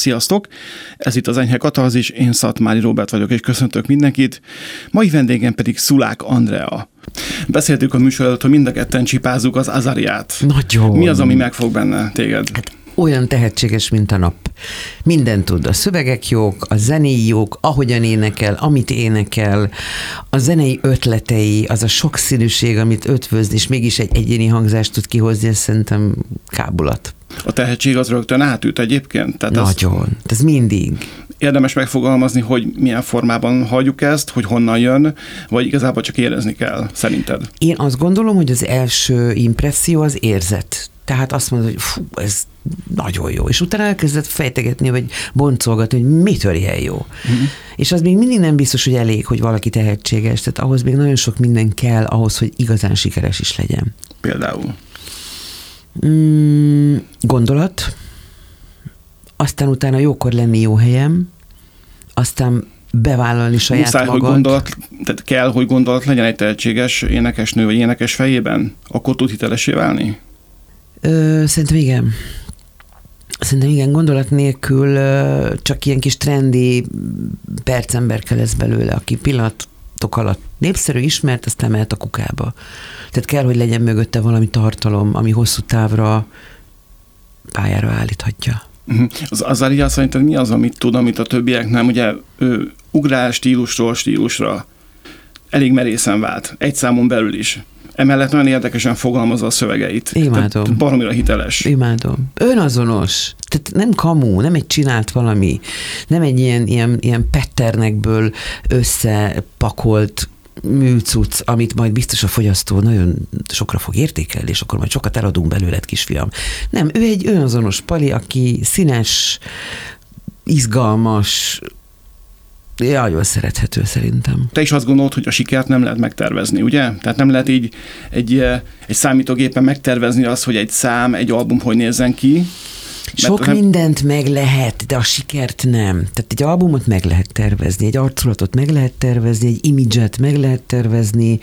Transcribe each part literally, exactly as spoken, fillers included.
Sziasztok! Ez itt az Enyhe Katalzis, én Szatmári Róbert vagyok, és köszöntök mindenkit. Mai vendégem pedig Szulák Andrea. Beszéltük a műsor előtt, hogy mind a ketten csipázzuk az Azariát. Nagyon. Mi az, ami megfog benne téged? Hát olyan tehetséges, mint a nap. Minden tud. A szövegek jók, a zenéi jók, ahogyan énekel, amit énekel, a zenei ötletei, az a sokszínűség, amit ötvöz, és mégis egy egyéni hangzást tud kihozni, ez szerintem kábulat. A tehetség az rögtön átüt egyébként? Tehát Nagyon. Ez mindig. Érdemes megfogalmazni, hogy milyen formában halljuk ezt, hogy honnan jön, vagy igazából csak érezni kell, szerinted? Én azt gondolom, hogy az első impresszió az érzet. Tehát azt mondod, hogy fú, ez nagyon jó. És utána elkezdett fejtegetni, vagy boncolgatni, hogy mitől ilyen jó. Uh-huh. És az még mindig nem biztos, hogy elég, hogy valaki tehetséges. Tehát ahhoz még nagyon sok minden kell ahhoz, hogy igazán sikeres is legyen. Például? Mm, gondolat, aztán utána jókor lenni jó helyem, aztán bevállalni saját Muszáj, magad. hogy gondolat, tehát kell, hogy gondolat legyen egy tehetséges énekesnő, vagy énekes fejében? Akkor tud hitelessé válni? Ö, szerintem igen. Szerintem igen, gondolat nélkül ö, csak ilyen kis trendi percemberke lesz belőle, aki pillanatok alatt népszerű, ismert, aztán mehet a kukába. Tehát kell, hogy legyen mögötte valami tartalom, ami hosszú távra pályára állíthatja. Az Azaria szerinted mi az, amit tud, amit a többiek nem? Ugye ő ugrál stílusról stílusra. Elég merészen vált. Egy számon belül is. Emellett nagyon érdekesen fogalmazza a szövegeit. Imádom. Tehát baromira hiteles. Imádom. Önazonos. Tehát nem kamu, nem egy csinált valami, nem egy ilyen, ilyen, ilyen patternekből összepakolt műcuc, amit majd biztos a fogyasztó nagyon sokra fog értékelni, és akkor majd sokat eladunk belőled, kisfiam. Nem, ő egy önazonos pali, aki színes, izgalmas, nagyon szerethető szerintem. Te is azt gondolod, hogy a sikert nem lehet megtervezni, ugye? Tehát nem lehet így egy, egy számítógépen megtervezni azt, hogy egy szám, egy album hogy nézzen ki. Sok nem... mindent meg lehet, de a sikert nem. Tehát egy albumot meg lehet tervezni, egy arculatot meg lehet tervezni, egy imidzset meg lehet tervezni,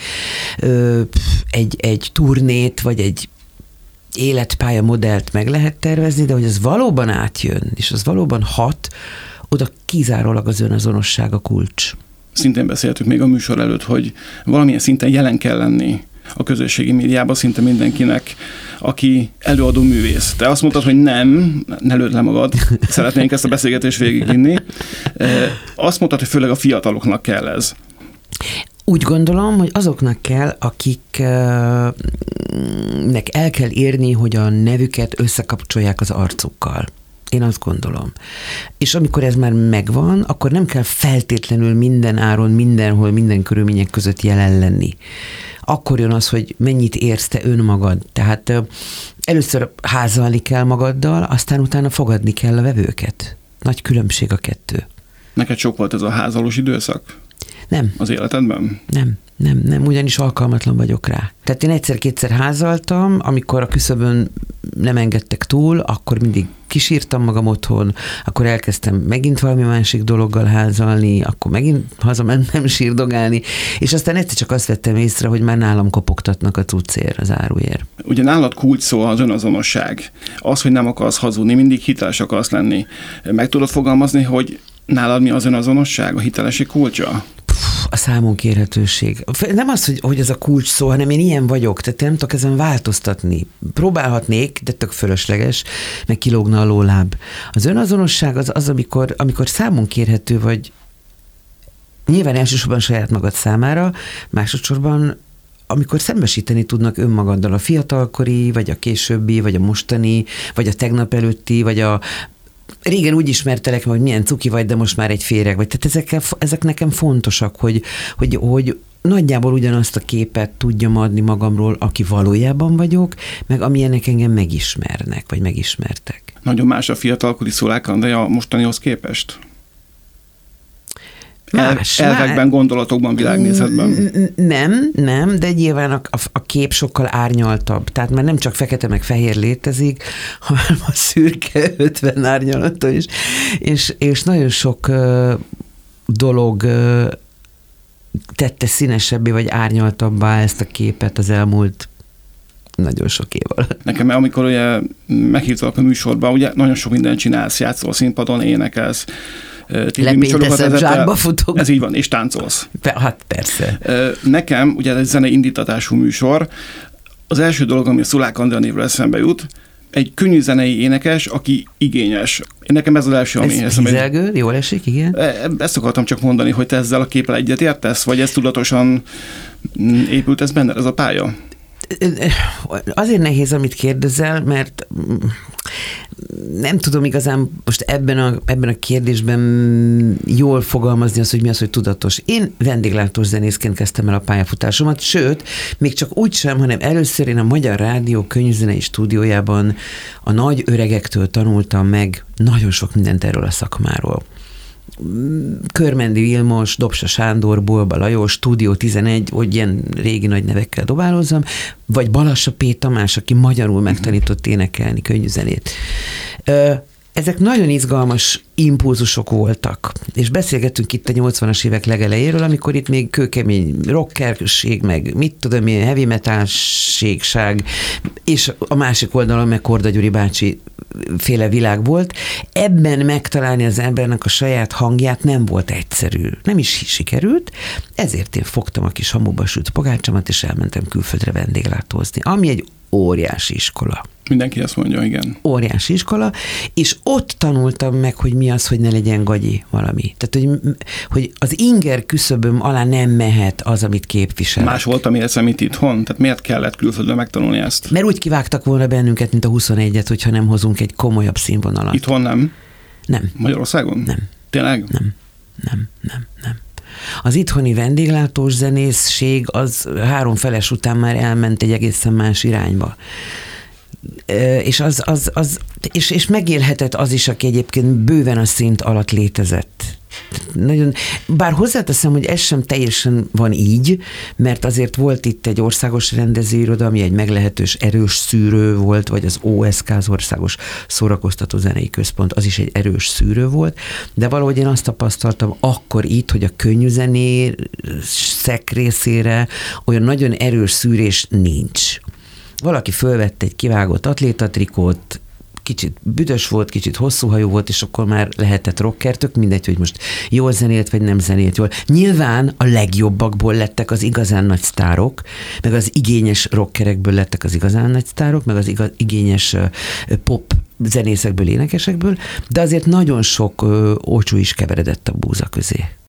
egy, egy turnét, vagy egy életpálya modellt meg lehet tervezni, de hogy az valóban átjön, és az valóban hat, oda kizárólag az önazonosság a kulcs. Szintén beszéltük még a műsor előtt, hogy valamilyen szinten jelen kell lenni a közösségi médiában szinte mindenkinek, aki előadó művész. Te azt mondtad, hogy nem, ne lőd le magad, szeretnénk ezt a beszélgetést végigvinni. Azt mondtad, hogy főleg a fiataloknak kell ez. Úgy gondolom, hogy azoknak kell, akiknek el kell érni, hogy a nevüket összekapcsolják az arcukkal. Én azt gondolom. És amikor ez már megvan, akkor nem kell feltétlenül minden áron, mindenhol, minden körülmények között jelen lenni. Akkor jön az, hogy mennyit érsz te önmagad. Tehát először házalni kell magaddal, aztán utána fogadni kell a vevőket. Nagy különbség a kettő. Neked sok volt ez a házalós időszak? Nem. Az életedben? Nem, nem, nem, ugyanis alkalmatlan vagyok rá. Tehát én egyszer-kétszer házaltam, amikor a küszöbön nem engedtek túl, akkor mindig kisírtam magam otthon, akkor elkezdtem megint valami másik dologgal házalni, akkor megint hazamentem sírdogálni, és aztán egyszer csak azt vettem észre, hogy már nálam kopogtatnak a cuccér, az áruér. Ugye nálad kulcs szó az önazonosság. Az, hogy nem akarsz hazudni, mindig hiteles akarsz lenni. Meg tudod fogalmazni, hogy nálad mi az önazonosság, a hitelesség kulcsa? A számon kérhetőség. Nem az, hogy, hogy ez a kulcs szó, hanem én ilyen vagyok, tehát nem tudok ezen változtatni. Próbálhatnék, de tök fölösleges, meg kilógna a lóláb. Az önazonosság az az, amikor, amikor számon kérhető vagy, nyilván elsősorban saját magad számára, másodszorban amikor szembesíteni tudnak önmagaddal a fiatalkori, vagy a későbbi, vagy a mostani, vagy a tegnap előtti, vagy a régen úgy ismertelek meg, hogy milyen cuki vagy, de most már egy féreg vagy. Tehát ezek, ezek nekem fontosak, hogy, hogy, hogy nagyjából ugyanazt a képet tudjam adni magamról, aki valójában vagyok, meg amilyenek engem megismernek, vagy megismertek. Nagyon más a fiatalkori Szulák Andrea mostanihoz képest? Más, El, elvekben, más. Gondolatokban, világnézetben? Nem, nem, de nyilván a, a kép sokkal árnyaltabb. Tehát már nem csak fekete meg fehér létezik, hanem a szürke ötven árnyalata is. És, és nagyon sok uh, dolog uh, tette színesebbé vagy árnyaltabbá ezt a képet az elmúlt nagyon sok év alatt. Nekem, amikor ugye meghívtak a műsorba, ugye nagyon sok mindent csinálsz, játszol színpadon, énekelsz, lepényteszem, zsákba futok. Ez így van, és táncolsz. Hát persze. Nekem, ugye ez egy zenei indítatású műsor, az első dolog, ami a Szulák Andrea névről eszembe jut, egy könnyű zenei énekes, aki igényes. Én nekem ez az első, ami... Ez hízelgő, jól esik, igen? Ezt akartam csak mondani, hogy te ezzel a képpel egyet értesz, vagy ez tudatosan épült ez benned, ez a pálya? Azért nehéz, amit kérdezel, mert nem tudom igazán most ebben a, ebben a kérdésben jól fogalmazni azt, hogy mi az, hogy tudatos. Én vendéglátós zenészként kezdtem el a pályafutásomat, sőt, még csak úgy sem, hanem először én a Magyar Rádió könyvzenei stúdiójában a nagy öregektől tanultam meg nagyon sok mindent erről a szakmáról. Körmendi Vilmos, Dobsa Sándor, Bolba Lajos, Stúdió tizenegy, hogy ilyen régi nagy nevekkel dobálózzam, vagy Balassa P. Tamás, aki magyarul megtanított énekelni könnyűzenét. Ezek nagyon izgalmas impulzusok voltak, és beszélgettünk itt a nyolcvanas évek legelejéről, amikor itt még kőkemény rockerség, meg mit tudom én, heavy metalségság, és a másik oldalon meg Korda Gyuri bácsi féle világ volt. Ebben megtalálni az embernek a saját hangját nem volt egyszerű. Nem is sikerült, ezért én fogtam a kis hamuba sült pogácsamat, és elmentem külföldre vendéglátózni, ami egy óriási iskola. Mindenki ezt mondja, igen. Óriási iskola, és ott tanultam meg, hogy mi az, hogy ne legyen gagyi valami. Tehát, hogy, hogy az inger küszöböm alá nem mehet az, amit képvisel. Más volt, ami eszem itt itthon? Tehát miért kellett külföldön megtanulni ezt? Mert úgy kivágtak volna bennünket, mint a huszonegyet, hogyha nem hozunk egy komolyabb színvonalat. Itthon nem? Nem. Magyarországon? Nem. Tényleg? Nem. Nem, nem, nem. Az itthoni vendéglátós zenészség az három feles után már elment egy egészen más irányba. És, az, az, az, és, és megélhetett az is, aki egyébként bőven a szint alatt létezett. Nagyon, bár hozzáteszem, hogy ez sem teljesen van így, mert azért volt itt egy országos rendezőiroda, ami egy meglehetős erős szűrő volt, vagy az o es ká, az Országos Szórakoztató Zenei Központ, az is egy erős szűrő volt, de valahogy én azt tapasztaltam akkor itt, hogy a könnyűzenészek részére olyan nagyon erős szűrés nincs. Valaki fölvette egy kivágott atlétatrikót, kicsit büdös volt, kicsit hosszú hajú volt, és akkor már lehetett rocker, tök mindegy, hogy most jól zenélt, vagy nem zenélt jól. Nyilván a legjobbakból lettek az igazán nagy sztárok, meg az igényes rockerekből lettek az igazán nagy sztárok, meg az igaz, igényes pop zenészekből, énekesekből, de azért nagyon sok ócsú is keveredett a búza közé.